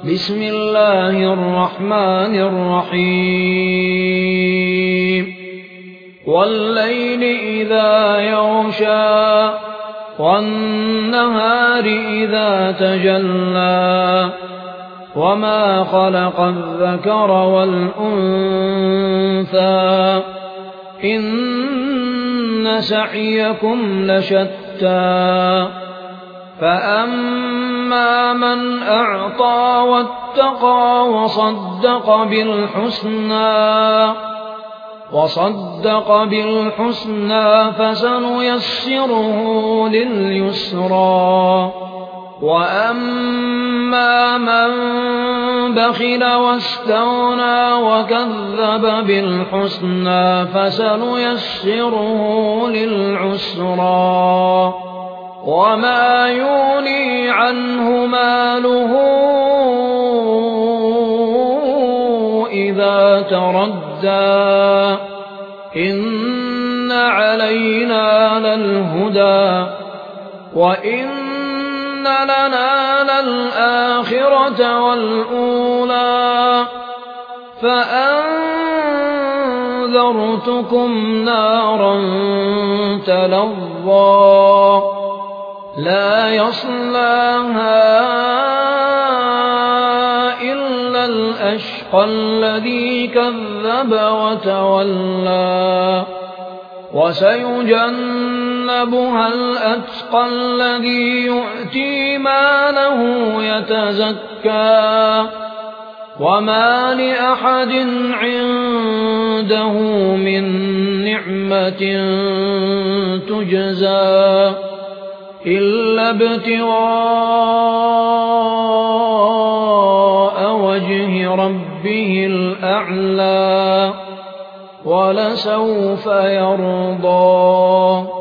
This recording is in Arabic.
بسم الله الرحمن الرحيم والليل إذا يغشى والنهار إذا تجلى وما خلق الذكر والأنثى إن سعيكم لشتى فأما من أعطى واتقى وصدق بالحسنى فسنيسره لليسرى وأما من بخل واستغنى وكذب بالحسنى فسنيسره للعسرى وما يغني عنه ماله إذا تردى إن علينا للهدى وإن لنا للآخرة والأولى فأنذرتكم نارا تلظى لا يصلاها إلا الأشقى الذي كذب وتولى وسيجنبها الأتقى الذي يؤتي ماله يتزكى وما لأحد عنده من نعمة تجزى إلا ابتغاء وجه ربه الأعلى ولسوف يرضى.